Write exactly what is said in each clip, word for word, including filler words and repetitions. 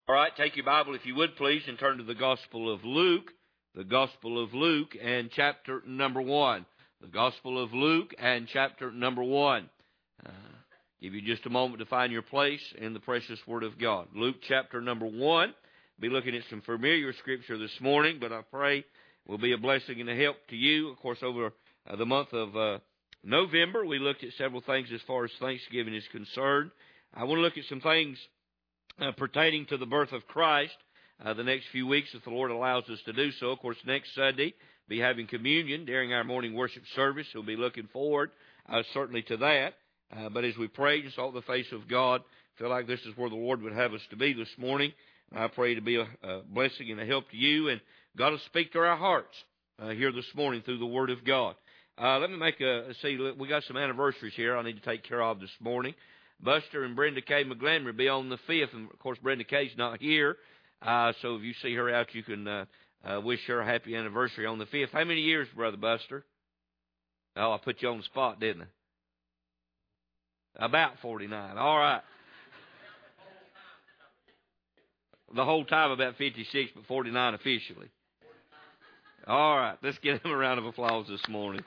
All right, take your Bible, if you would, please, and turn to the Gospel of Luke, the Gospel of Luke and chapter number one. The Gospel of Luke and chapter number one. Uh, give you just a moment to find your place in the precious Word of God. Luke chapter number one. Be looking at some familiar Scripture this morning, but I pray will be a blessing and a help to you. Of course, over uh, the month of uh, November, we looked at several things as far as Thanksgiving is concerned. I want to look at some things Uh, pertaining to the birth of Christ uh, the next few weeks if the Lord allows us to do so. Of course, next Sunday, be having communion during our morning worship service. We'll be looking forward uh, certainly to that. Uh, but as we pray and sought the face of God, feel like this is where the Lord would have us to be this morning. I pray to be a, a blessing and a help to you, and God will speak to our hearts uh, here this morning through the Word of God. Uh, let me make a, see, we got some anniversaries here I need to take care of this morning. Buster and Brenda K. McGlenn will be on the fifth, and of course Brenda K's not here, uh, so if you see her out, you can uh, uh, wish her a happy anniversary on the fifth. How many years, Brother Buster? Oh, I put you on the spot, didn't I? About forty-nine. All right. The whole time about fifty-six, but forty-nine officially. All right, let's give him a round of applause this morning.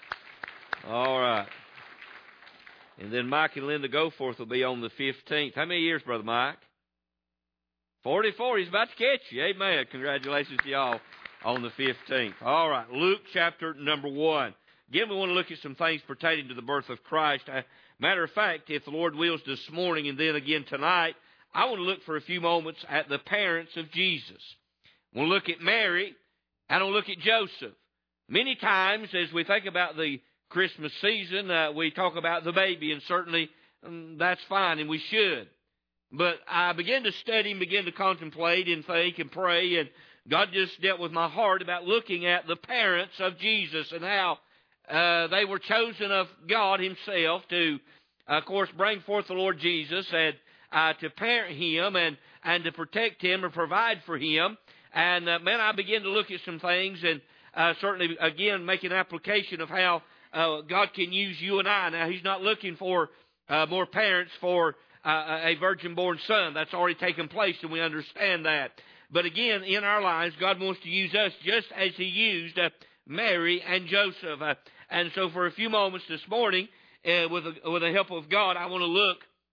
All right. And then Mike and Linda Goforth will be on the fifteenth. How many years, Brother Mike? forty-four. He's about to catch you. Amen. Congratulations to y'all on the fifteenth. All right. Luke chapter number one. Again, we want to look at some things pertaining to the birth of Christ. Uh, matter of fact, if the Lord wills this morning and then again tonight, I want to look for a few moments at the parents of Jesus. We'll look at Mary, and I'll look at Joseph. Many times as we think about the Christmas season, uh, we talk about the baby, and certainly um, that's fine, and we should. But I began to study and begin to contemplate and think and pray, and God just dealt with my heart about looking at the parents of Jesus and how uh, they were chosen of God Himself to, uh, of course, bring forth the Lord Jesus and uh, to parent Him and, and to protect Him and provide for Him. And, uh, man, I began to look at some things and uh, certainly, again, make an application of how Uh, God can use you and I. Now, He's not looking for uh, more parents for uh, a virgin-born son. That's already taken place, and we understand that. But again, in our lives, God wants to use us just as He used uh, Mary and Joseph. Uh, and so for a few moments this morning, uh, with, the, with the help of God, I want to look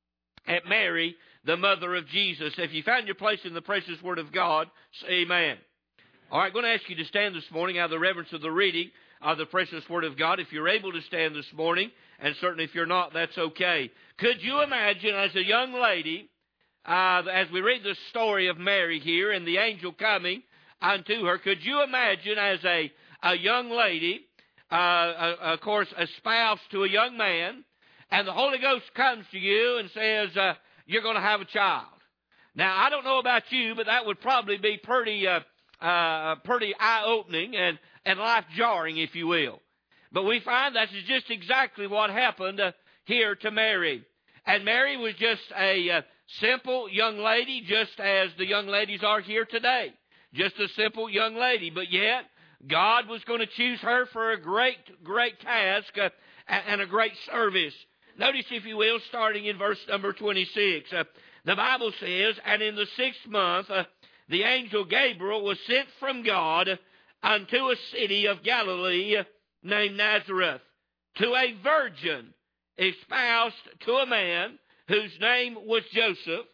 at Mary, the mother of Jesus. If you found your place in the precious Word of God, say amen. All right, I'm going to ask you to stand this morning out of the reverence of the reading of the precious Word of God. If you're able to stand this morning, and certainly if you're not, that's okay. Could you imagine as a young lady, uh, as we read the story of Mary here and the angel coming unto her, could you imagine as a, a young lady, uh, uh, of course, espoused to a young man, and the Holy Ghost comes to you and says, uh, you're going to have a child. Now, I don't know about you, but that would probably be pretty, uh, uh, pretty eye-opening and and life-jarring, if you will. But we find that's just exactly what happened uh, here to Mary. And Mary was just a uh, simple young lady, just as the young ladies are here today. Just a simple young lady. But yet, God was going to choose her for a great, great task uh, and a great service. Notice, if you will, starting in verse number twenty-six. Uh, the Bible says, and in the sixth month, uh, the angel Gabriel was sent from God unto a city of Galilee named Nazareth, to a virgin espoused to a man whose name was Joseph,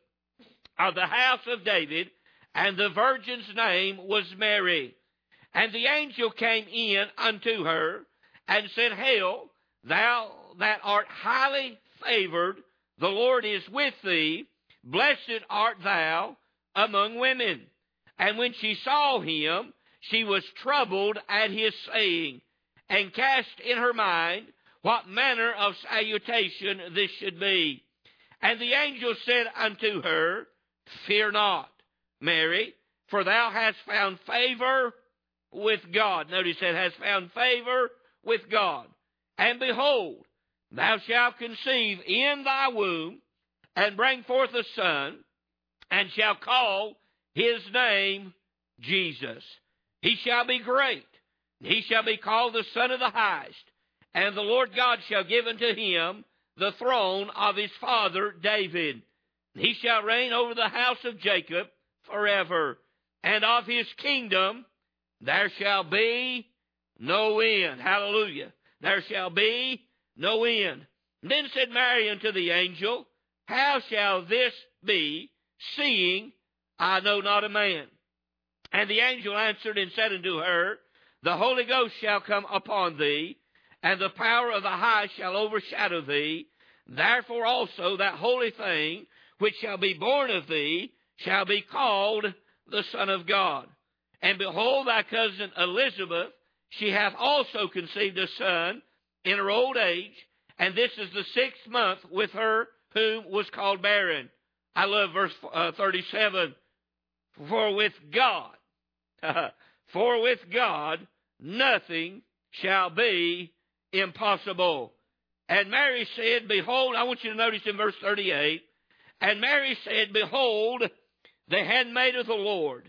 of the house of David, and the virgin's name was Mary. And the angel came in unto her, and said, Hail, thou that art highly favored, the Lord is with thee, blessed art thou among women. And when she saw him, she was troubled at his saying, and cast in her mind what manner of salutation this should be. And the angel said unto her, Fear not, Mary, for thou hast found favor with God. Notice that, hast found favor with God. And behold, thou shalt conceive in thy womb, and bring forth a son, and shall call his name Jesus. He shall be great. He shall be called the Son of the Highest. And the Lord God shall give unto him the throne of his father David. He shall reign over the house of Jacob forever, and of his kingdom there shall be no end. Hallelujah. There shall be no end. Then said Mary unto the angel, How shall this be, seeing I know not a man? And the angel answered and said unto her, The Holy Ghost shall come upon thee, and the power of the high shall overshadow thee. Therefore also that holy thing which shall be born of thee shall be called the Son of God. And behold, thy cousin Elizabeth, she hath also conceived a son in her old age, and this is the sixth month with her whom was called barren. I love verse uh, thirty-seven. For with God, for with God nothing shall be impossible. And Mary said, Behold, I want you to notice in verse thirty-eight, and Mary said, Behold, the handmaid of the Lord,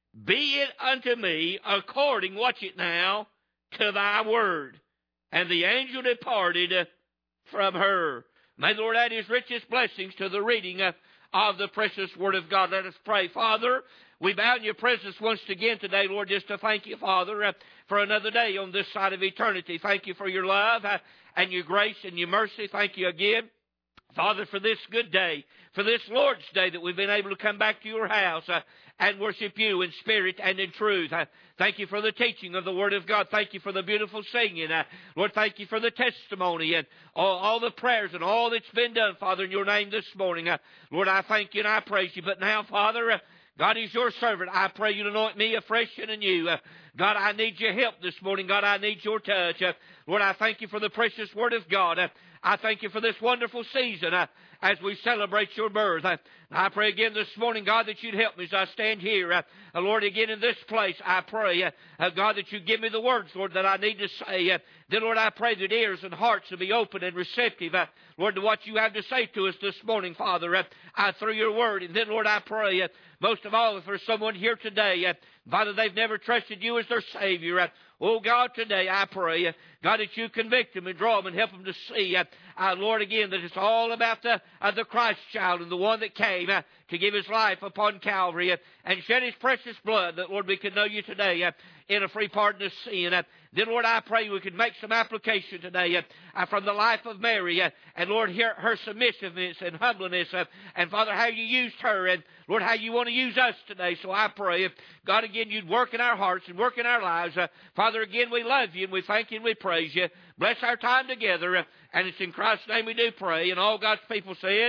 be it unto me according, watch it now, to thy word. And the angel departed from her. May the Lord add his richest blessings to the reading of the precious word of God. Let us pray. Father, we bow in your presence once again today, Lord, just to thank you, Father, for another day on this side of eternity. Thank you for your love and your grace and your mercy. Thank you again, Father, for this good day, for this Lord's Day that we've been able to come back to your house uh, and worship you in spirit and in truth. Uh, thank you for the teaching of the Word of God. Thank you for the beautiful singing. Uh, Lord, thank you for the testimony and all, all the prayers and all that's been done, Father, in your name this morning. Uh, Lord, I thank you and I praise you. But now, Father, uh, God is your servant. I pray you to anoint me afresh and anew. Uh, God, I need your help this morning. God, I need your touch. Uh, Lord, I thank you for the precious Word of God. Uh, I thank you for this wonderful season uh, as we celebrate your birth. Uh, I pray again this morning, God, that you'd help me as I stand here. Uh, uh, Lord, again in this place, I pray, uh, uh, God, that you give me the words, Lord, that I need to say. Uh, then, Lord, I pray that ears and hearts will be open and receptive, uh, Lord, to what you have to say to us this morning, Father, uh, uh, through your word. And then, Lord, I pray, uh, most of all, if there's someone here today, uh, Father, they've never trusted you as their Savior, uh, oh, God, today I pray, uh, God, that you convict them and draw them and help them to see, uh, uh, Lord, again, that it's all about the, uh, the Christ child and the one that came uh, to give his life upon Calvary uh, and shed his precious blood, that, Lord, we can know you today uh, in a free pardon of sin. Uh, then, Lord, I pray we can make some application today uh, uh, from the life of Mary, uh, and, Lord, hear her submissiveness and humbleness, uh, and, Father, how you used her, and, Lord, how you want to use us today. So I pray, if God, again, you'd work in our hearts and work in our lives. Uh, Father, again, we love you and we thank you and we praise you. Bless our time together, uh, and it's in Christ's name we do pray. And all God's people said,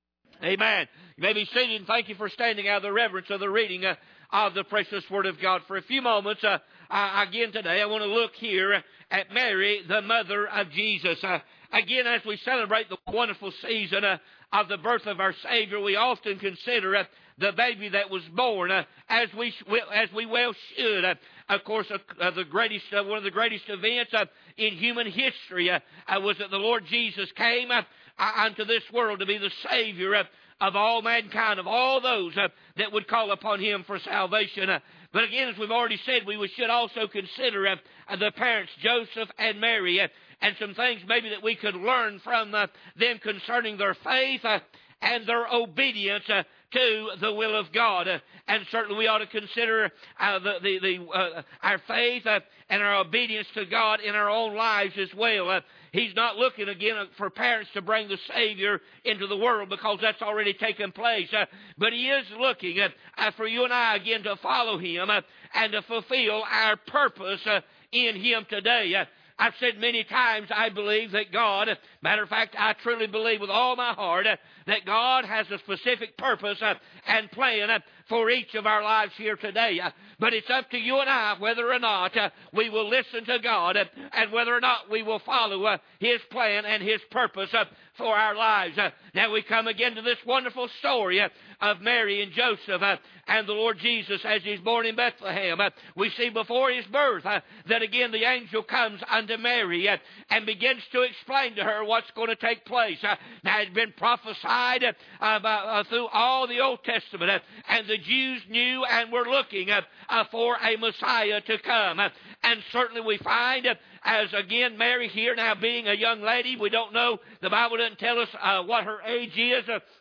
amen. You may be seated, and thank you for standing out of the reverence of the reading uh, of the precious Word of God. For a few moments, uh, uh, again today, I want to look here at Mary, the mother of Jesus. Uh, again, as we celebrate the wonderful season uh, of the birth of our Savior, we often consider uh, the baby that was born, uh, as we as we well should. Uh, of course, uh, uh, the greatest uh, one of the greatest events uh, in human history uh, uh, was that the Lord Jesus came uh, uh, unto this world to be the Savior uh, of all mankind, of all those uh, that would call upon Him for salvation. Uh, but again, as we've already said, we should also consider uh, uh, the parents, Joseph and Mary, uh, and some things maybe that we could learn from uh, them concerning their faith uh, and their obedience uh, to the will of God. Uh, and certainly we ought to consider uh, the, the, the, uh, our faith uh, and our obedience to God in our own lives as well. Uh, he's not looking again for parents to bring the Savior into the world, because that's already taken place. Uh, but He is looking uh, uh, for you and I again to follow Him uh, and to fulfill our purpose uh, in Him today. Uh, I've said many times, I believe that God, matter of fact, I truly believe with all my heart uh, that God has a specific purpose uh, and plan uh, for each of our lives here today. Uh, but it's up to you and I whether or not uh, we will listen to God uh, and whether or not we will follow uh, His plan and His purpose uh, for our lives. Uh, now we come again to this wonderful story uh, of Mary and Joseph uh, and the Lord Jesus as He's born in Bethlehem. Uh, we see before His birth uh, that again the angel comes unto Mary uh, and begins to explain to her what's going to take place. Uh, now it's been prophesied uh, about, uh, through all the Old Testament, uh, and the Jews knew and were looking uh, uh, for a Messiah to come. Uh, and certainly we find uh, as again Mary here now being a young lady, we don't know, the Bible doesn't tell us uh, what her age is. Uh,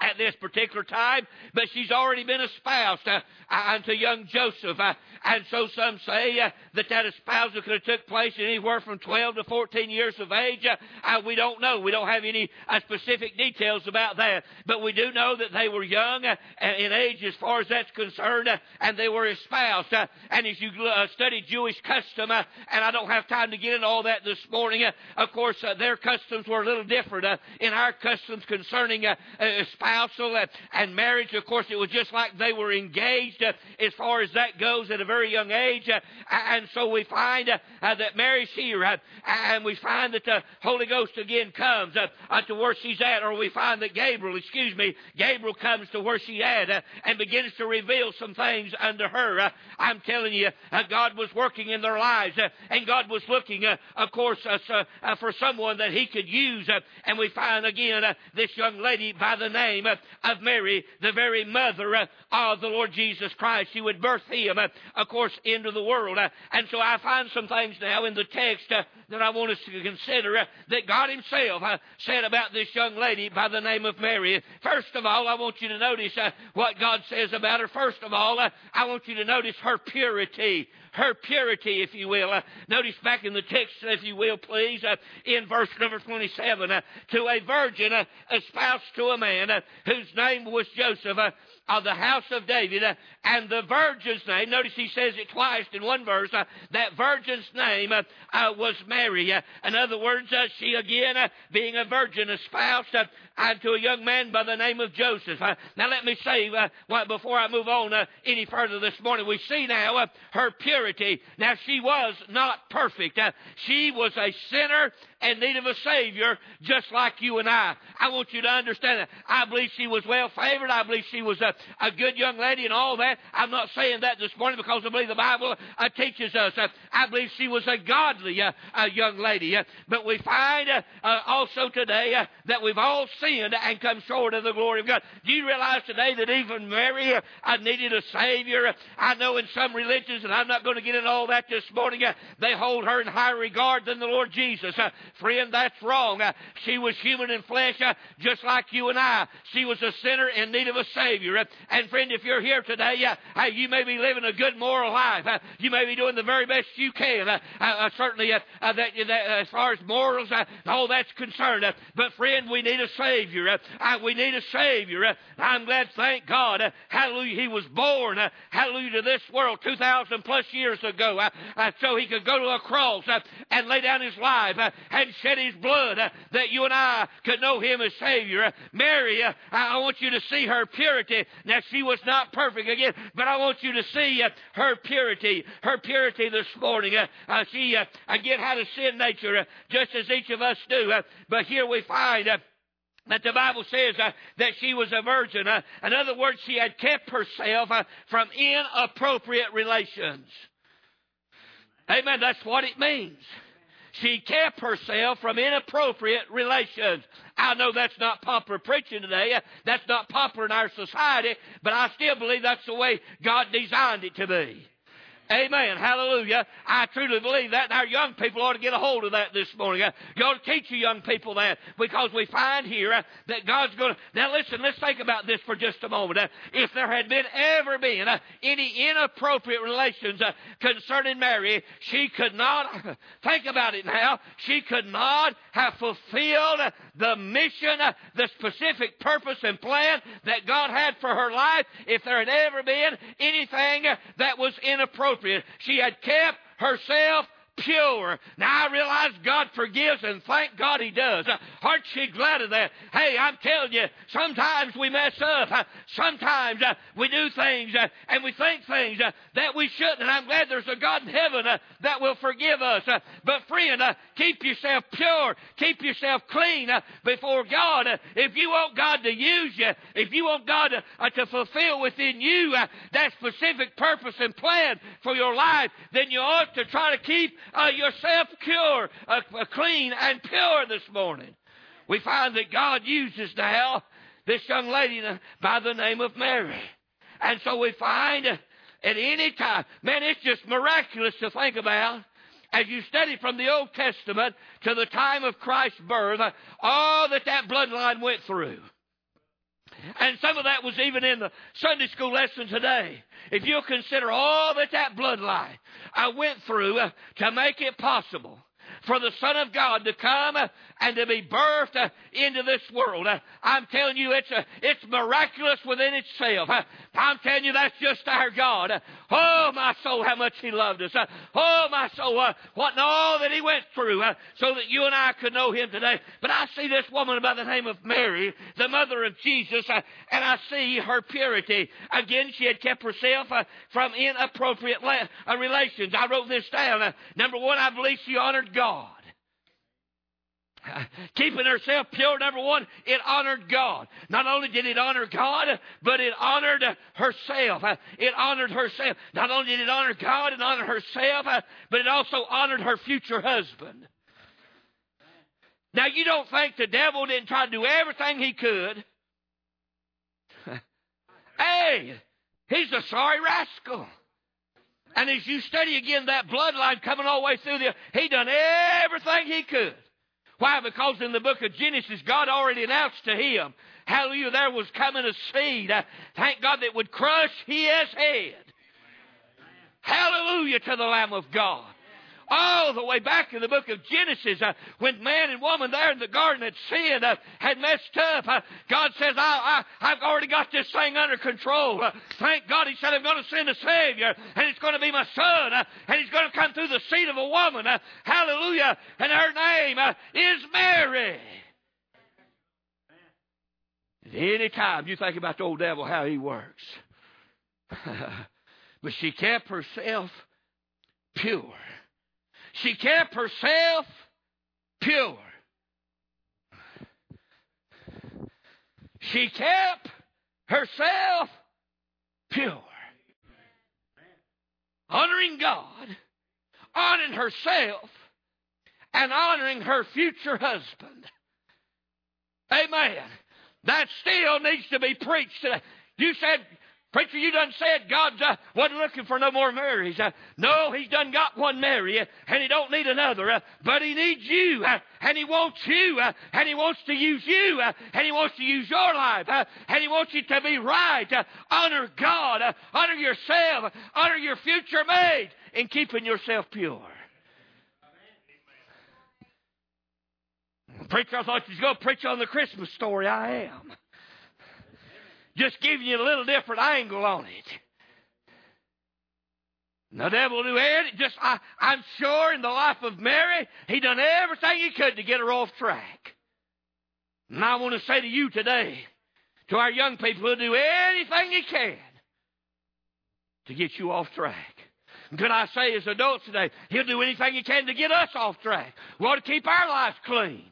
at this particular time, but she's already been espoused uh, unto young Joseph. Uh, and so some say uh, that that espousal could have took place in anywhere from twelve to fourteen years of age. Uh, uh, we don't know. We don't have any uh, specific details about that. But we do know that they were young uh, in age as far as that's concerned, uh, and they were espoused. Uh, and as you uh, study Jewish custom, uh, and I don't have time to get into all that this morning, uh, of course, uh, their customs were a little different. Uh, in our customs concerning uh, uh, espousal uh, and marriage, of course, it was just like they were engaged uh, as far as that goes at a very young age. Uh, and so we find uh, uh, that Mary's here, uh, and we find that the Holy Ghost again comes uh, uh, to where she's at, or we find that Gabriel, excuse me, Gabriel comes to where she's at uh, and begins to reveal some things unto her. Uh, I'm telling you, uh, God was working in their lives, uh, and God was looking, uh, of course, uh, so, uh, for someone that He could use. Uh, and we find again uh, this young lady by the name uh, of Mary, the very mother uh, of the Lord Jesus Christ. She would birth Him, uh, of course, into the world. Uh, and so I find some things now in the text uh, that I want us to consider uh, that God Himself uh, said about this young lady by the name of Mary. First of all, I want you to notice uh, what God says about her. First of all, uh, I want you to notice her purity. Her purity, if you will. Uh, notice back in the text, if you will, please, uh, in verse number twenty-seven, uh, to a virgin uh, espoused to a man uh, whose name was Joseph, uh, of the house of David, uh, and the virgin's name, notice he says it twice in one verse, uh, that virgin's name uh, uh, was Mary. Uh, in other words, uh, she again, uh, being a virgin, espoused uh, uh, to a young man by the name of Joseph. Uh, now let me say, uh, well, before I move on uh, any further this morning, we see now uh, her purity. Now she was not perfect. Uh, she was a sinner in need of a Savior, just like you and I. I want you to understand that. I believe she was well favored. I believe she was a, a good young lady and all that. I'm not saying that this morning because I believe the Bible uh, teaches us. Uh, I believe she was a godly uh, uh, young lady. Uh, but we find uh, uh, also today uh, that we've all sinned and come short of the glory of God. Do you realize today that even Mary uh, needed a Savior? I know in some religions, and I'm not going to get into all that this morning, uh, they hold her in higher regard than the Lord Jesus. Uh, Friend, that's wrong. Uh, she was human in flesh, uh, just like you and I. She was a sinner in need of a Savior. Uh, and friend, if you're here today, uh, uh, you may be living a good moral life. Uh, you may be doing the very best you can. Uh, uh, uh, certainly, uh, uh, that, that, uh, as far as morals, uh, all that's concerned. Uh, but friend, we need a Savior. Uh, uh, we need a Savior. Uh, I'm glad, thank God, uh, hallelujah, He was born, uh, hallelujah, to this world two thousand plus years ago, uh, uh, so He could go to a cross uh, and lay down His life uh, and shed His blood uh, that you and I could know Him as Savior. Uh, Mary, uh, I want you to see her purity. Now, she was not perfect again, but I want you to see uh, her purity, her purity this morning. Uh, uh, she, uh, again, had a sin nature, uh, just as each of us do. Uh, but here we find uh, that the Bible says uh, that she was a virgin. Uh, in other words, she had kept herself uh, from inappropriate relations. Amen. That's what it means. She kept herself from inappropriate relations. I know that's not popular preaching today. That's not popular in our society, but I still believe that's the way God designed it to be. Amen. Hallelujah. I truly believe that, and our young people ought to get a hold of that this morning. Uh, you ought to teach your young people that, because we find here uh, that God's going to... Now listen, let's think about this for just a moment. Uh, if there had been ever been uh, any inappropriate relations uh, concerning Mary, she could not... Think about it now. She could not have fulfilled uh, the mission, uh, the specific purpose and plan that God had for her life if there had ever been anything uh, that was inappropriate. She had kept herself pure. Now, I realize God forgives, and thank God He does. Uh, aren't you glad of that? Hey, I'm telling you, sometimes we mess up. Uh, sometimes uh, we do things uh, and we think things uh, that we shouldn't, and I'm glad there's a God in heaven uh, that will forgive us. Uh, but friend, uh, keep yourself pure. Keep yourself clean uh, before God. Uh, if you want God to use you, if you want God to, uh, to fulfill within you uh, that specific purpose and plan for your life, then you ought to try to keep Uh, yourself pure, uh, uh, clean and pure this morning. We find that God uses now this young lady by the name of Mary. And so we find uh, at any time, man, it's just miraculous to think about. As you study from the Old Testament to the time of Christ's birth, uh, all that that bloodline went through. And some of that was even in the Sunday school lesson today. If you'll consider all that that bloodline I went through uh, to make it possible for the Son of God to come uh, and to be birthed uh, into this world. Uh, I'm telling you, it's uh, it's miraculous within itself. Uh, I'm telling you, that's just our God. Uh, oh, my soul, how much He loved us. Uh, oh, my soul, uh, what and all that He went through uh, so that you and I could know Him today. But I see this woman by the name of Mary, the mother of Jesus, uh, and I see her purity. Again, she had kept herself uh, from inappropriate la- uh, relations. I wrote this down. Uh, number one, I believe she honored God. Keeping herself pure, number one, it honored God. Not only did it honor God, but it honored herself. It honored herself. Not only did it honor God and honor herself, but it also honored her future husband. Now, you don't think the devil didn't try to do everything he could. Hey, he's a sorry rascal. And as you study again that bloodline coming all the way through there, he done everything he could. Why? Because in the book of Genesis, God already announced to him, hallelujah, there was coming a seed, uh, thank God, that would crush his head. Hallelujah to the Lamb of God. All the way back in the book of Genesis, uh, when man and woman there in the garden had sinned, uh, had messed up, uh, God says, I, I, I've already got this thing under control. Uh, thank God, He said, I'm going to send a Savior, and it's going to be my Son, uh, and He's going to come through the seed of a woman. Uh, hallelujah. And her name uh, is Mary. Any time you think about the old devil, how he works. But she kept herself pure. She kept herself pure. She kept herself pure. Honoring God, honoring herself, and honoring her future husband. Amen. That still needs to be preached today. You said, preacher, you done said God uh, wasn't looking for no more Marys. Uh, no, He's done got one Mary, uh, and He don't need another. Uh, but He needs you, uh, and He wants you, uh, and He wants to use you, uh, and He wants to use your life, uh, and He wants you to be right. Uh, honor God, uh, honor yourself, honor your future mate, in keeping yourself pure. Preacher, I thought you was going to preach on the Christmas story. I am. Just giving you a little different angle on it. The devil knew it. Just, I, I'm sure in the life of Mary, he done everything he could to get her off track. And I want to say to you today, to our young people, he'll do anything he can to get you off track. And could I say as adults today, he'll do anything he can to get us off track. We ought to keep our lives clean.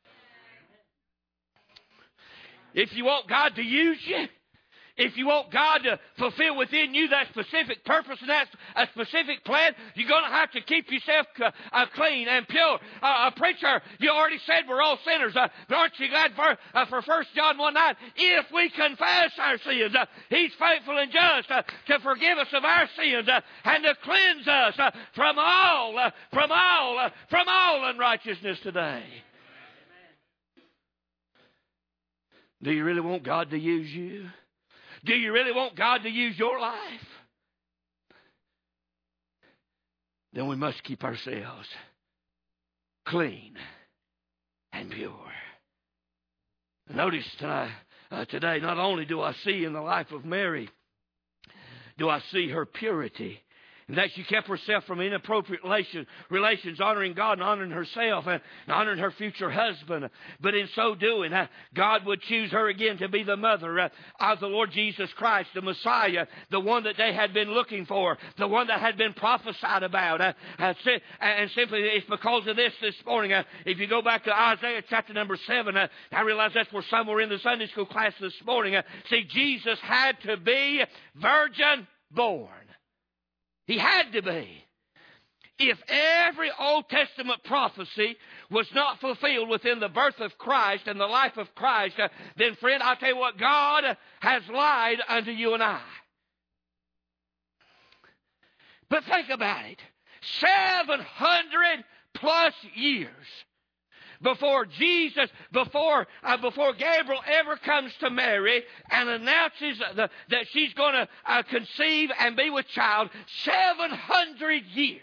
If you want God to use you, if you want God to fulfill within you that specific purpose and that a specific plan, you're going to have to keep yourself uh, uh, clean and pure. Uh, a preacher, you already said we're all sinners. Uh, but aren't you glad for uh, for First John one nine? If we confess our sins, uh, He's faithful and just uh, to forgive us of our sins uh, and to cleanse us uh, from all, uh, from all, uh, from all unrighteousness today. Do you really want God to use you? Do you really want God to use your life? Then we must keep ourselves clean and pure. Notice tonight, uh, today, not only do I see in the life of Mary, do I see her purity, and that she kept herself from inappropriate relation, relations, honoring God and honoring herself and honoring her future husband. But in so doing, uh, God would choose her again to be the mother uh, of the Lord Jesus Christ, the Messiah, the one that they had been looking for, the one that had been prophesied about. Uh, uh, and simply it's because of this this morning. Uh, if you go back to Isaiah chapter number seven, uh, I realize that's where somewhere in the Sunday school class this morning. Uh, see, Jesus had to be virgin born. He had to be. If every Old Testament prophecy was not fulfilled within the birth of Christ and the life of Christ, uh, then, friend, I'll tell you what, God has lied unto you and I. But think about it. seven hundred plus years before Jesus, before uh, before Gabriel ever comes to Mary and announces the, that she's going to uh, conceive and be with child, seven hundred years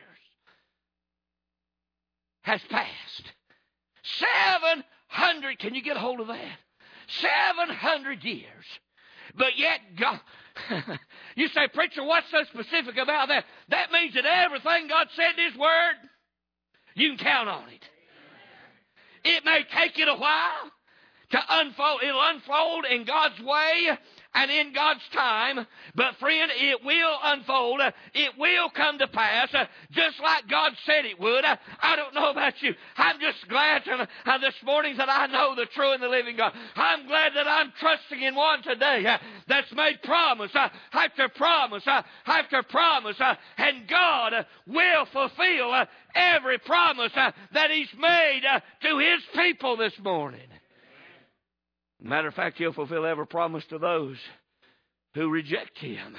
has passed. Seven hundred, can you get a hold of that? Seven hundred years. But yet, God, you say, preacher, what's so specific about that? That means that everything God said in His Word, you can count on it. It may take it a while to unfold. It'll unfold in God's way and in God's time. But friend, it will unfold. It will come to pass just like God said it would. I don't know about you. I'm just glad to, uh, this morning that I know the true and the living God. I'm glad that I'm trusting in one today uh, that's made promise uh, after promise uh, after promise. Uh, and God uh, will fulfill uh, every promise uh, that He's made uh, to His people this morning. Matter of fact, He'll fulfill every promise to those who reject Him.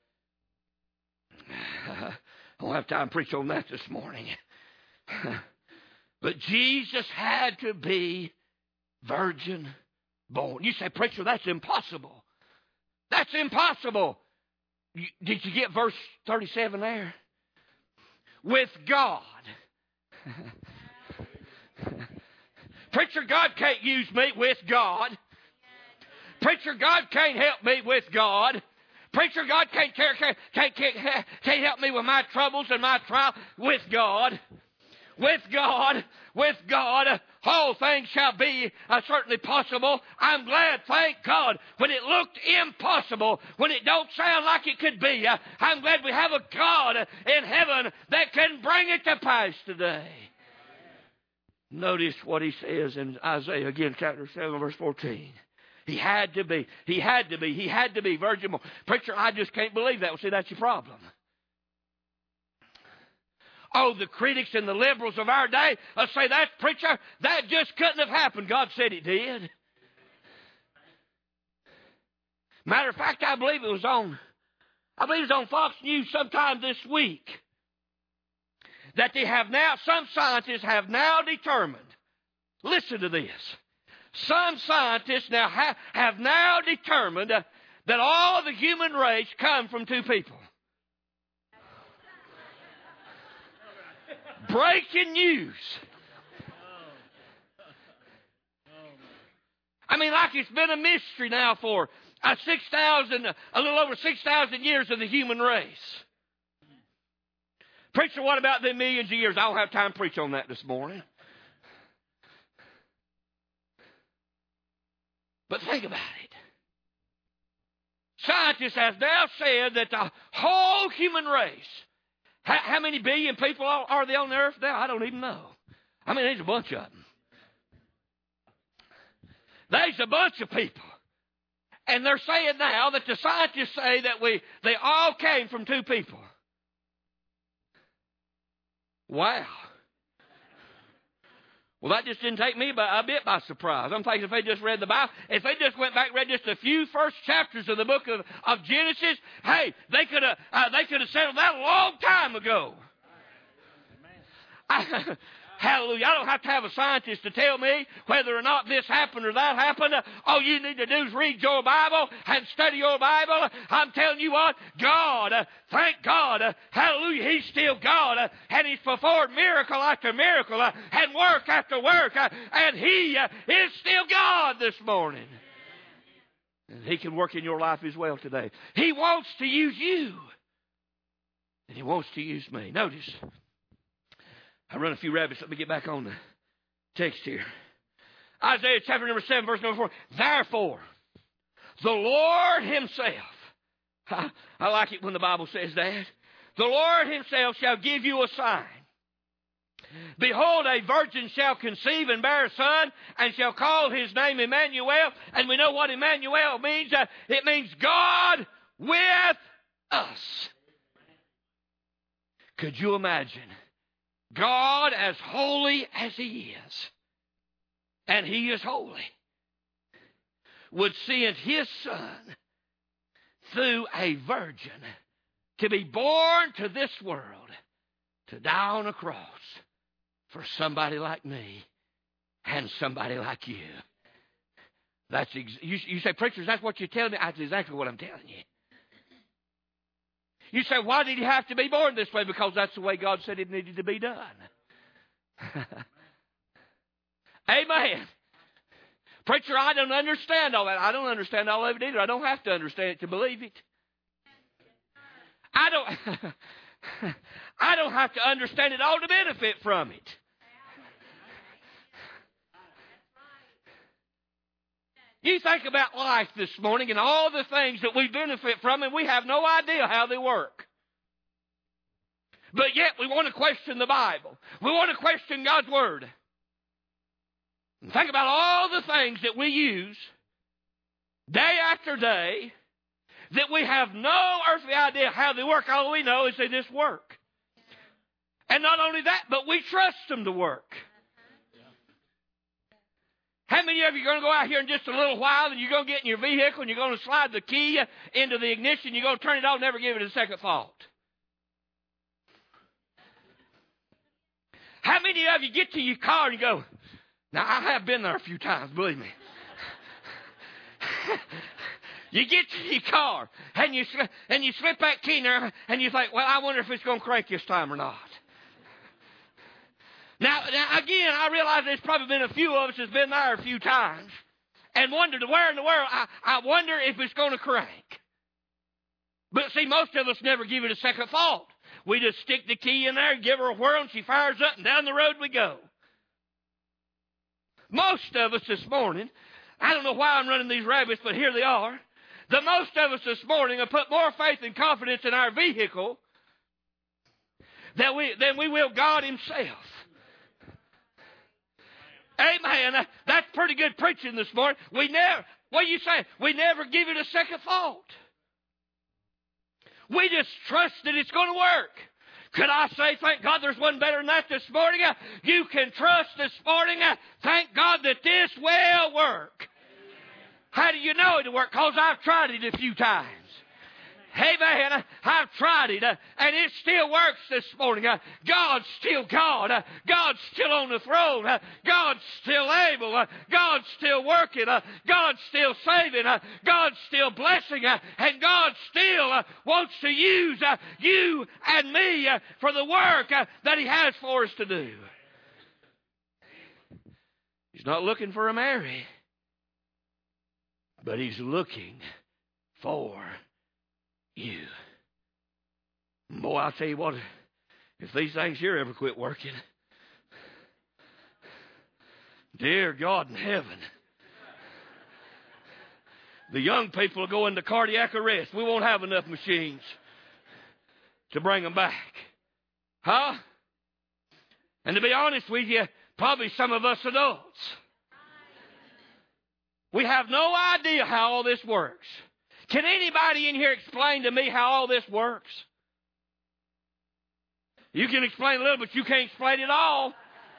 I don't have time to preach on that this morning. But Jesus had to be virgin born. You say, preacher, that's impossible. That's impossible. Did you get verse thirty-seven there? With God. Preacher, God can't use me with God. Preacher, God can't help me with God. Preacher, God can't, can't, can't, can't, can't help me with my troubles and my trial. With God. With God. With God. All things shall be uh, certainly possible. I'm glad, thank God, when it looked impossible, when it don't sound like it could be, uh, I'm glad we have a God in heaven that can bring it to pass today. Notice what He says in Isaiah, again, chapter seven, verse fourteen. He had to be, he had to be, he had to be virgin born. Preacher, I just can't believe that. Well, see, that's your problem. Oh, the critics and the liberals of our day will say, that's, preacher, that just couldn't have happened. God said it did. Matter of fact, I believe it was on, I believe it was on Fox News sometime this week, that they have now, some scientists have now determined, listen to this, some scientists now ha- have now determined uh, that all the human race come from two people. Breaking news. I mean, like it's been a mystery now for uh, six thousand, a little over six thousand years of the human race. Preacher, what about the millions of years? I don't have time to preach on that this morning. But think about it. Scientists have now said that the whole human race, how, how many billion people are, are there on the earth now? I don't even know. I mean, there's a bunch of them. There's a bunch of people. And they're saying now that the scientists say that we they all came from two people. Wow. Well, that just didn't take me by, a bit by surprise. I'm thinking if they just read the Bible, if they just went back and read just a few first chapters of the book of, of Genesis, hey, they could have uh, they could have settled that a long time ago. I, hallelujah. I don't have to have a scientist to tell me whether or not this happened or that happened. All you need to do is read your Bible and study your Bible. I'm telling you what, God, uh, thank God, uh, hallelujah, He's still God, uh, and He's performed miracle after miracle uh, and work after work, uh, and He uh, is still God this morning. And He can work in your life as well today. He wants to use you, and He wants to use me. Notice, I run a few rabbits. Let me get back on the text here. Isaiah chapter number seven, verse number four. Therefore, the Lord Himself. I, I like it when the Bible says that. The Lord Himself shall give you a sign. Behold, a virgin shall conceive and bear a son, and shall call his name Emmanuel. And we know what Emmanuel means. Uh, it means God with us. Could you imagine? God as holy as He is, and He is holy, would send His Son through a virgin to be born to this world, to die on a cross for somebody like me and somebody like you. That's ex- you, you say, preachers, that's what you're telling me? That's exactly what I'm telling you. You say, why did he have to be born this way? Because that's the way God said it needed to be done. Amen. Preacher, I don't understand all that. I don't understand all of it either. I don't have to understand it to believe it. I don't, I don't have to understand it all to benefit from it. You think about life this morning and all the things that we benefit from, and we have no idea how they work. But yet we want to question the Bible. We want to question God's Word. And think about all the things that we use day after day that we have no earthly idea how they work. All we know is they just work. And not only that, but we trust them to work. How many of you are going to go out here in just a little while and you're going to get in your vehicle and you're going to slide the key into the ignition, you're going to turn it on and never give it a second thought? How many of you get to your car and you go, now I have been there a few times, believe me. You get to your car and you, and you slip that key in there and you think, well, I wonder if it's going to crank this time or not. Now, now, again, I realize there's probably been a few of us that's been there a few times and wondered, where in the world, I, I wonder if it's going to crank. But see, most of us never give it a second thought. We just stick the key in there, give her a whirl, and she fires up, and down the road we go. Most of us this morning, I don't know why I'm running these rabbits, but here they are. The most of us this morning have put more faith and confidence in our vehicle than we, than we will God Himself. Amen. That's pretty good preaching this morning. We never, what are you saying? We never give it a second thought. We just trust that it's going to work. Could I say, thank God there's one better than that this morning? You can trust this morning. Thank God that this will work. How do you know it'll work? Because I've tried it a few times. Hey man, I've tried it, uh, and it still works this morning. Uh, God's still God. Uh, God's still on the throne. Uh, God's still able. Uh, God's still working. Uh, God's still saving. Uh, God's still blessing. Uh, and God still uh, wants to use uh, you and me uh, for the work uh, that He has for us to do. He's not looking for a Mary, but He's looking for you. Boy, I'll tell you what, if these things here ever quit working, dear God in heaven, the young people will go into cardiac arrest. We won't have enough machines to bring them back. Huh? And to be honest with you, probably some of us adults, we have no idea how all this works. Can anybody in here explain to me how all this works? You can explain a little, but you can't explain it all.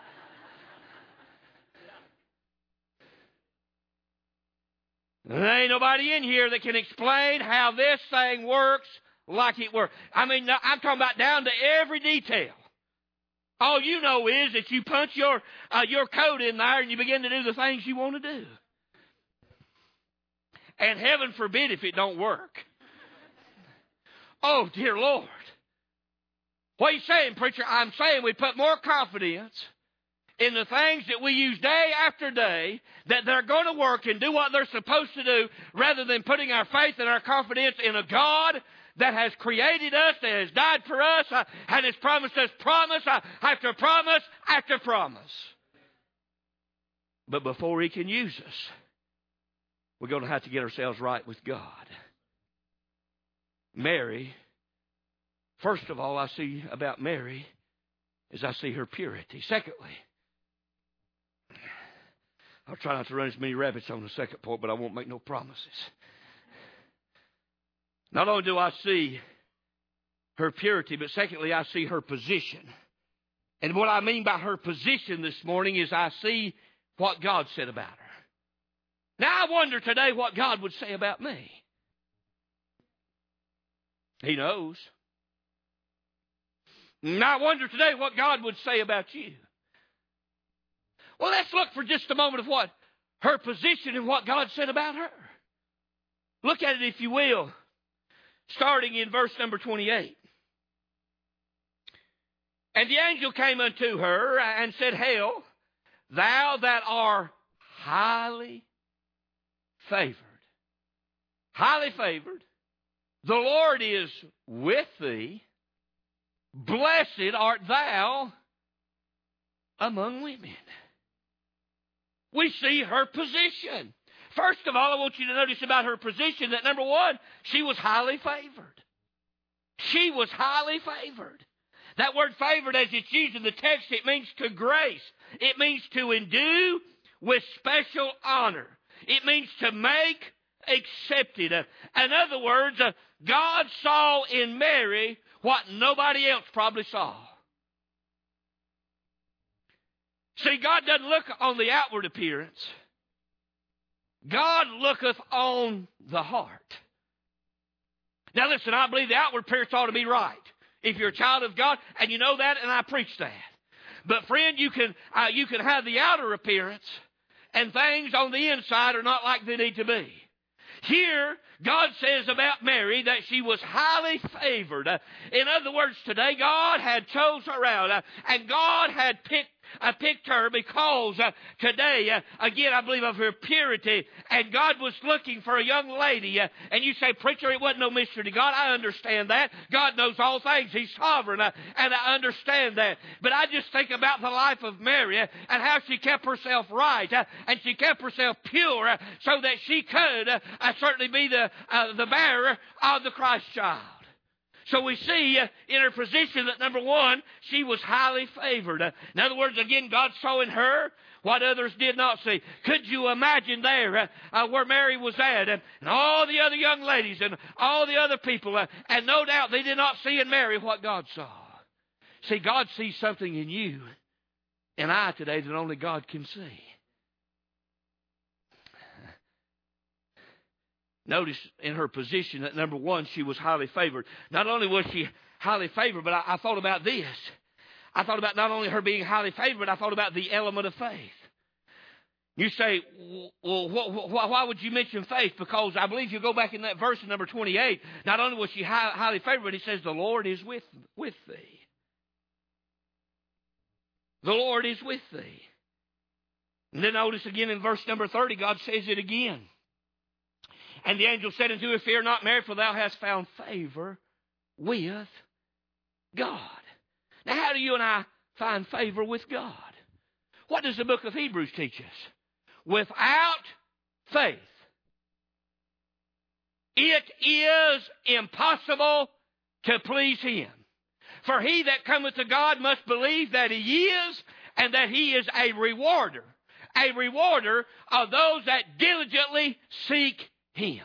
There ain't nobody in here that can explain how this thing works like it works. I mean, I'm talking about down to every detail. All you know is that you punch your uh, your code in there and you begin to do the things you want to do. And heaven forbid if it don't work. Oh, dear Lord. What are you saying, preacher? I'm saying we put more confidence in the things that we use day after day, that they're going to work and do what they're supposed to do, rather than putting our faith and our confidence in a God that has created us, that has died for us, uh, and has promised us promise uh, after promise after promise. But before He can use us, we're going to have to get ourselves right with God. Mary, first of all, I see about Mary is I see her purity. Secondly, I'll try not to run as many rabbits on the second point, but I won't make no promises. Not only do I see her purity, but secondly, I see her position. And what I mean by her position this morning is I see what God said about her. Now, I wonder today what God would say about me. He knows. Now, I wonder today what God would say about you. Well, let's look for just a moment of what her position and what God said about her. Look at it, if you will, starting in verse number twenty-eight. And the angel came unto her and said, Hail, thou that art highly favored. Highly favored. The Lord is with thee. Blessed art thou among women. We see her position. First of all, I want you to notice about her position that, number one, she was highly favored. She was highly favored. That word favored, as it's used in the text, it means to grace. It means to endue with special honor. It means to make accepted. Uh, in other words, uh, God saw in Mary what nobody else probably saw. See, God doesn't look on the outward appearance. God looketh on the heart. Now listen, I believe the outward appearance ought to be right. If you're a child of God, and you know that, and I preach that. But friend, you can uh, you can have the outer appearance, and things on the inside are not like they need to be. Here, God says about Mary that she was highly favored. Uh, in other words, today God had chose her out, uh, and God had picked I picked her because uh, today, uh, again, I believe of her purity, and God was looking for a young lady. Uh, and you say, preacher, it wasn't no mystery to God. I understand that. God knows all things. He's sovereign, uh, and I understand that. But I just think about the life of Mary uh, and how she kept herself right, uh, and she kept herself pure uh, so that she could uh, uh, certainly be the, uh, the bearer of the Christ child. So we see uh, in her position that, number one, she was highly favored. Uh, in other words, again, God saw in her what others did not see. Could you imagine there uh, uh, where Mary was at, and, and all the other young ladies and all the other people, uh, and no doubt they did not see in Mary what God saw. See, God sees something in you and I today that only God can see. Notice in her position that, number one, she was highly favored. Not only was she highly favored, but I, I thought about this. I thought about not only her being highly favored, but I thought about the element of faith. You say, well, wh- wh- why would you mention faith? Because I believe you go back in that verse in number twenty-eight, not only was she high, highly favored, but he says, the Lord is with, with thee. The Lord is with thee. And then notice again in verse number thirty, God says it again. And the angel said unto her, Fear not, Mary, for thou hast found favor with God. Now, how do you and I find favor with God? What does the book of Hebrews teach us? Without faith, it is impossible to please Him. For he that cometh to God must believe that He is, and that He is a rewarder. A rewarder of those that diligently seek Him.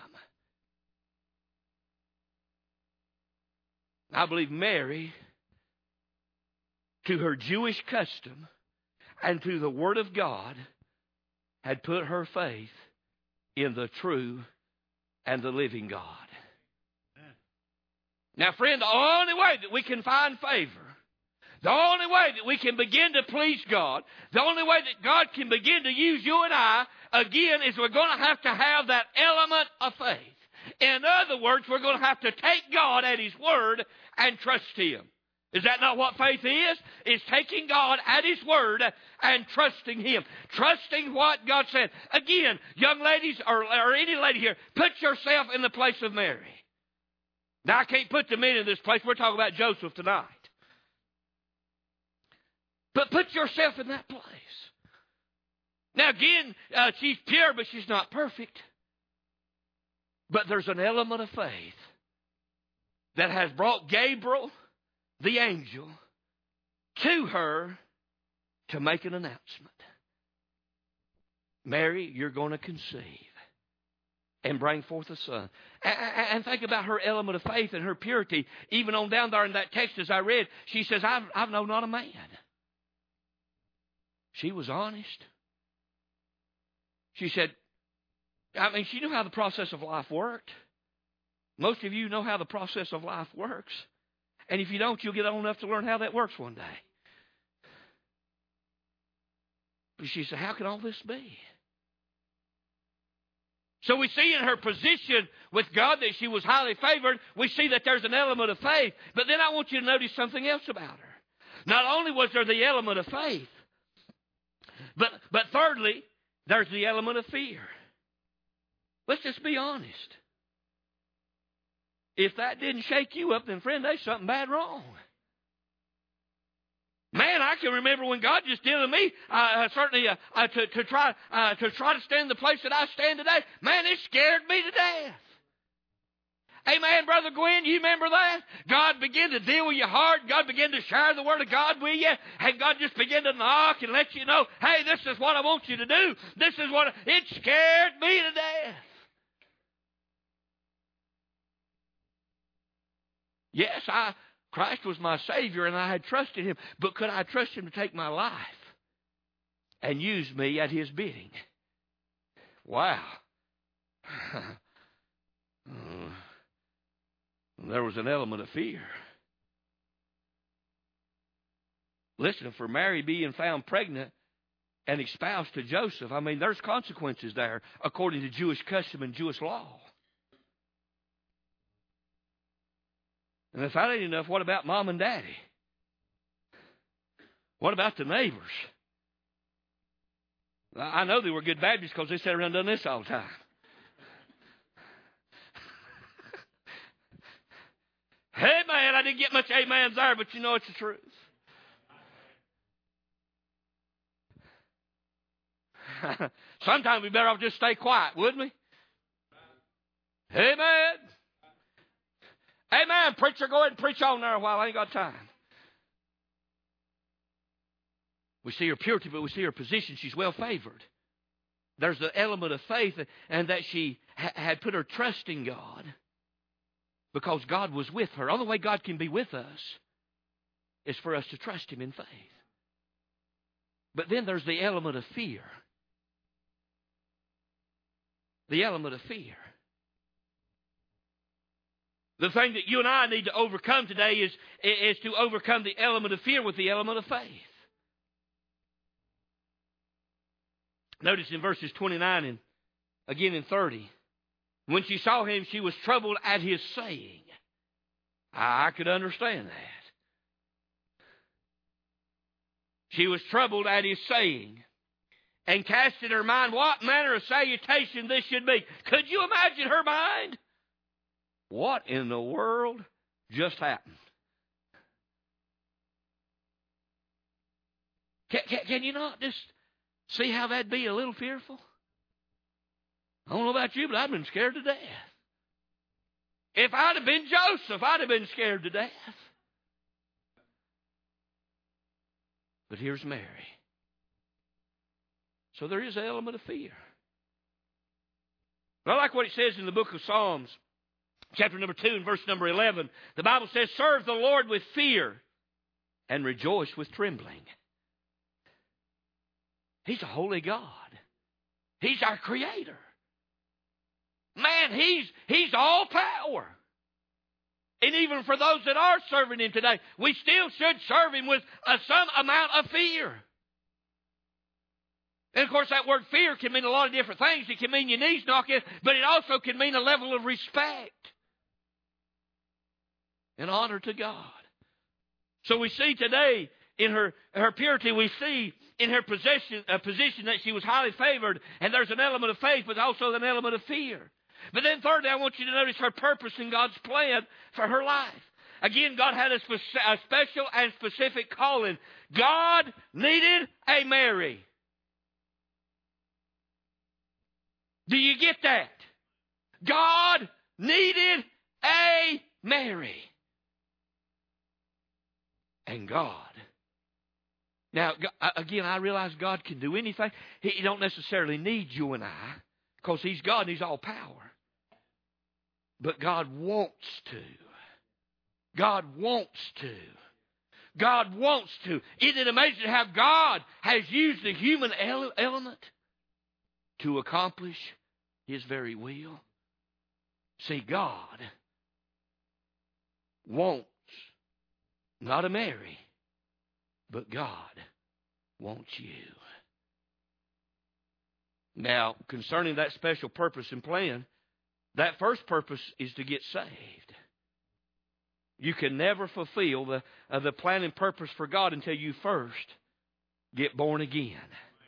I believe Mary, to her Jewish custom and to the Word of God, had put her faith in the true and the living God. Now, friend, the only way that we can find favor, the only way that we can begin to please God, the only way that God can begin to use you and I, again, is we're going to have to have that element of faith. In other words, we're going to have to take God at His Word and trust Him. Is that not what faith is? It's taking God at His Word and trusting Him. Trusting what God said. Again, young ladies, or, or any lady here, put yourself in the place of Mary. Now, I can't put the men in this place. We're talking about Joseph tonight. But put yourself in that place. Now, again, uh, she's pure, but she's not perfect. But there's an element of faith that has brought Gabriel, the angel, to her to make an announcement. Mary, you're going to conceive and bring forth a son. And think about her element of faith and her purity. Even on down there in that text as I read, she says, I've, I've known not a man. She was honest. She said, I mean, she knew how the process of life worked. Most of you know how the process of life works. And if you don't, you'll get old enough to learn how that works one day. But she said, how can all this be? So we see in her position with God that she was highly favored. We see that there's an element of faith. But then I want you to notice something else about her. Not only was there the element of faith, but, but thirdly, there's the element of fear. Let's just be honest. If that didn't shake you up, then friend, there's something bad wrong. Man, I can remember when God just did to me, uh, certainly uh, uh, to, to try uh, to try to stand the place that I stand today. Man, it scared me to death. Amen, Brother Gwen, you remember that? God began to deal with your heart. God began to share the Word of God with you. And God just began to knock and let you know, hey, this is what I want you to do. This is what... I, it scared me to death. Yes, I... Christ was my Savior, and I had trusted Him. But could I trust Him to take my life and use me at His bidding? Wow. There was an element of fear. Listen, for Mary being found pregnant and espoused to Joseph, I mean, there's consequences there according to Jewish custom and Jewish law. And if that ain't enough, what about mom and daddy? What about the neighbors? I know they were good Baptists because they sat around and done this all the time. Hey, man, I didn't get much amens there, but you know it's the truth. Sometimes we better off just stay quiet, wouldn't we? Amen. Amen. Preacher, go ahead and preach on there a while. I ain't got time. We see her purity, but we see her position. She's well favored. There's the element of faith, and that she ha- had put her trust in God because God was with her. The only way God can be with us is for us to trust Him in faith. But then there's the element of fear. The element of fear. The thing that you and I need to overcome today is, is to overcome the element of fear with the element of faith. Notice in verses twenty-nine and again in thirty. When she saw him, she was troubled at his saying. I could understand that. She was troubled at his saying, and cast in her mind what manner of salutation this should be. Could you imagine her mind? What in the world just happened? Can, can, can you not just see how that'd be a little fearful? I don't know about you, but I'd been scared to death. If I'd have been Joseph, I'd have been scared to death. But here's Mary. So there is an element of fear. But I like what it says in the book of Psalms, chapter number two and verse number eleven. The Bible says, serve the Lord with fear and rejoice with trembling. He's a holy God. He's our Creator. Man, He's, He's all power. And even for those that are serving Him today, we still should serve Him with a, some amount of fear. And of course that word fear can mean a lot of different things. It can mean your knees knocking, but it also can mean a level of respect and honor to God. So we see today in her, her purity, we see in her possession, uh, position that she was highly favored, and there's an element of faith, but also an element of fear. But then thirdly, I want you to notice her purpose in God's plan for her life. Again, God had a, spe- a special and specific calling. God needed a Mary. Do you get that? God needed a Mary. And God. Now, again, I realize God can do anything. He don't necessarily need you and I, because He's God and He's all power. But God wants to. God wants to. God wants to. Isn't it amazing how God has used the human ele- element to accomplish His very will? See, God wants not a Mary, but God wants you. Now, concerning that special purpose and plan, that first purpose is to get saved. You can never fulfill the, uh, the plan and purpose for God until you first get born again.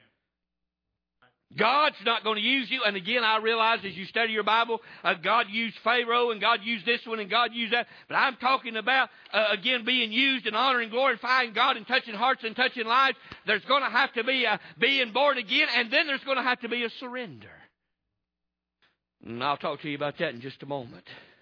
God's not going to use you. And again, I realize as you study your Bible, uh, God used Pharaoh and God used this one and God used that. But I'm talking about, uh, again, being used and honoring, glorifying God and touching hearts and touching lives. There's going to have to be a being born again, and then there's going to have to be a surrender. And I'll talk to you about that in just a moment.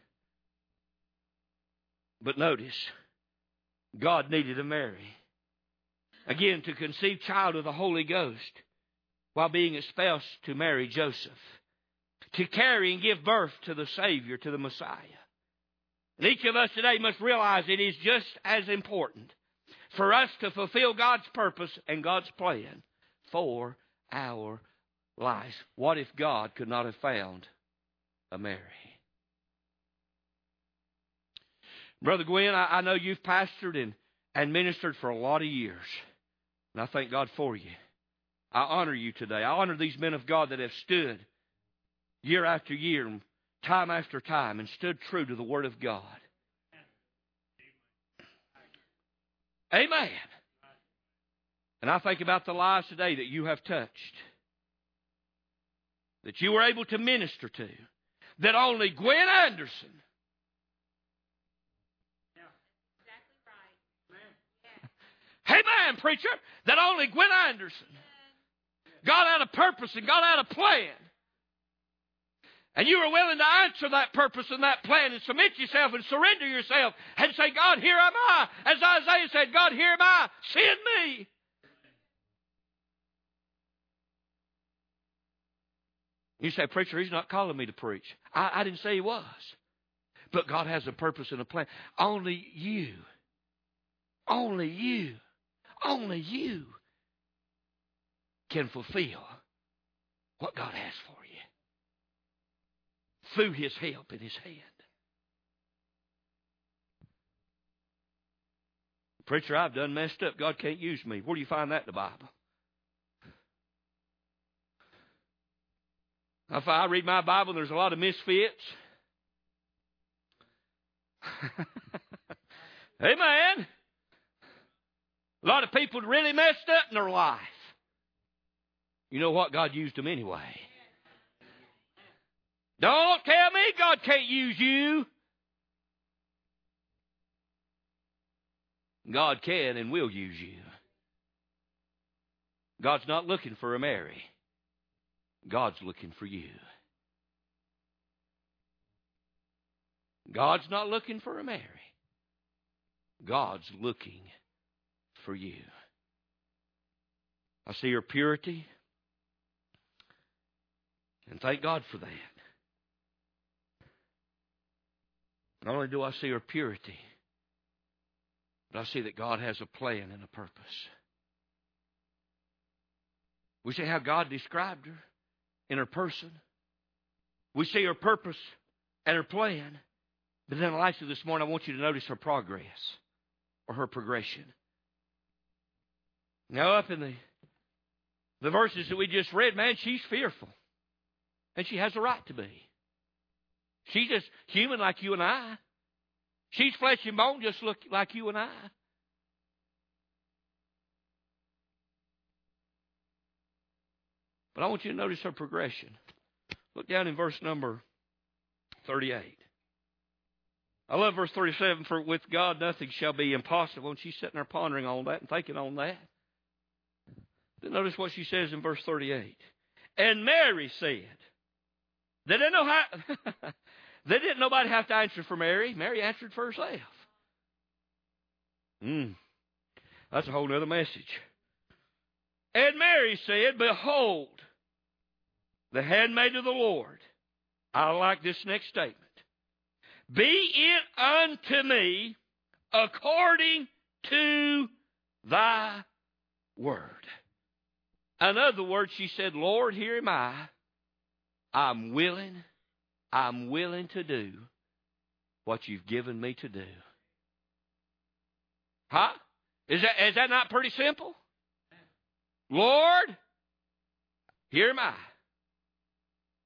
But notice, God needed a Mary. Again, to conceive child of the Holy Ghost, while being espoused to Mary, Joseph, to carry and give birth to the Savior, to the Messiah. And each of us today must realize it is just as important for us to fulfill God's purpose and God's plan for our lives. What if God could not have found a Mary? Brother Gwen, I, I know you've pastored and, and ministered for a lot of years, and I thank God for you. I honor you today. I honor these men of God that have stood year after year, time after time, and stood true to the Word of God. Amen. And I think about the lives today that you have touched, that you were able to minister to, that only Gwen Anderson, amen, preacher, that only Gwen Anderson, God had a purpose and God had a plan. And you were willing to answer that purpose and that plan and submit yourself and surrender yourself and say, God, here am I. As Isaiah said, God, here am I. Send me. You say, preacher, he's not calling me to preach. I, I didn't say he was. But God has a purpose and a plan. Only you, only you, only you can fulfill what God has for you through His help in His hand. Preacher, I've done messed up. God can't use me. Where do you find that in the Bible? If I read my Bible, there's a lot of misfits. Amen. A lot of people really messed up in their life. You know what? God used them anyway. Don't tell me God can't use you. God can and will use you. God's not looking for a Mary. God's looking for you. God's not looking for a Mary. God's looking for you. I see her purity. And thank God for that. Not only do I see her purity, but I see that God has a plan and a purpose. We see how God described her in her person. We see her purpose and her plan. But then, lastly, this morning, I want you to notice her progress or her progression. Now, up in the, the verses that we just read, man, she's fearful. And she has a right to be. She's just human like you and I. She's flesh and bone just look like you and I. But I want you to notice her progression. Look down in verse number thirty-eight. I love verse thirty-seven. For with God nothing shall be impossible. And she's sitting there pondering on that and thinking on that. Then notice what she says in verse thirty-eight. And Mary said, they didn't know how, they didn't nobody have to answer for Mary. Mary answered for herself. Mm, that's a whole other message. And Mary said, behold, the handmaid of the Lord. I like this next statement. Be it unto me according to thy word. In other words, she said, Lord, here am I. I'm willing, I'm willing to do what you've given me to do. Huh? Is that, is that not pretty simple? Lord, here am I.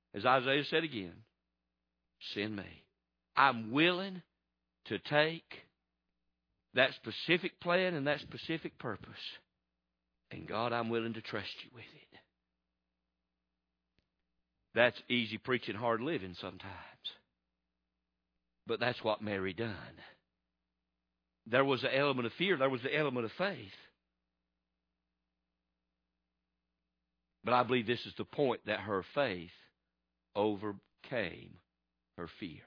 As Isaiah said again, send me. I'm willing to take that specific plan and that specific purpose. And God, I'm willing to trust you with it. That's easy preaching, hard living sometimes. But that's what Mary done. There was an element of fear. There was the element of faith. But I believe this is the point, that her faith overcame her fears.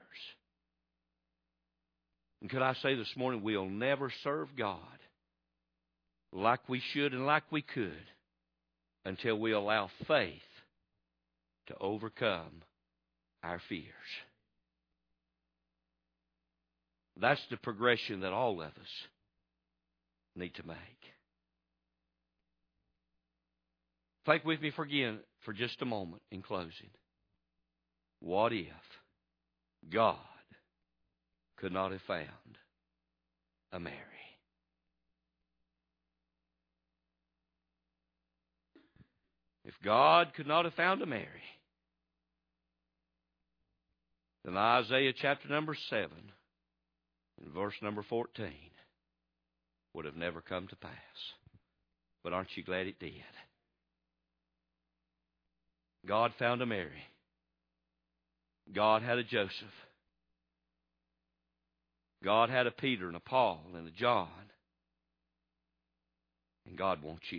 And could I say this morning, we'll never serve God like we should and like we could until we allow faith to overcome our fears. That's the progression that all of us need to make. Think with me for again for just a moment in closing. What if God could not have found a Mary? If God could not have found a Mary, then Isaiah chapter number seven and verse number fourteen would have never come to pass. But aren't you glad it did? God found a Mary. God had a Joseph. God had a Peter and a Paul and a John. And God wants you.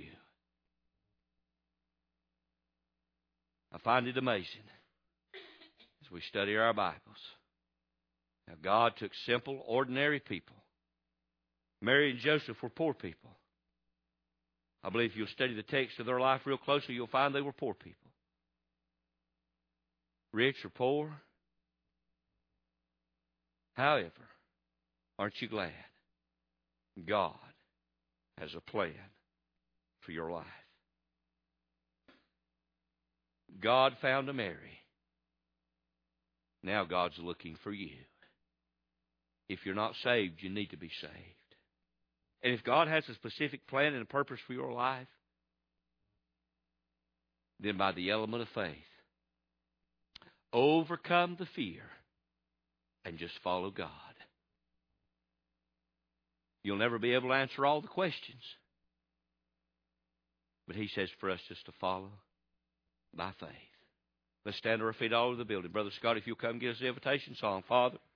I find it amazing as we study our Bibles how God took simple, ordinary people. Mary and Joseph were poor people. I believe if you'll study the text of their life real closely, you'll find they were poor people. Rich or poor. However, aren't you glad God has a plan for your life? God found a Mary. Now God's looking for you. If you're not saved, you need to be saved. And if God has a specific plan and a purpose for your life, then by the element of faith, overcome the fear and just follow God. You'll never be able to answer all the questions. But He says for us just to follow by faith. Let's stand to our feet all over the building. Brother Scott, if you'll come get us the invitation song. Father,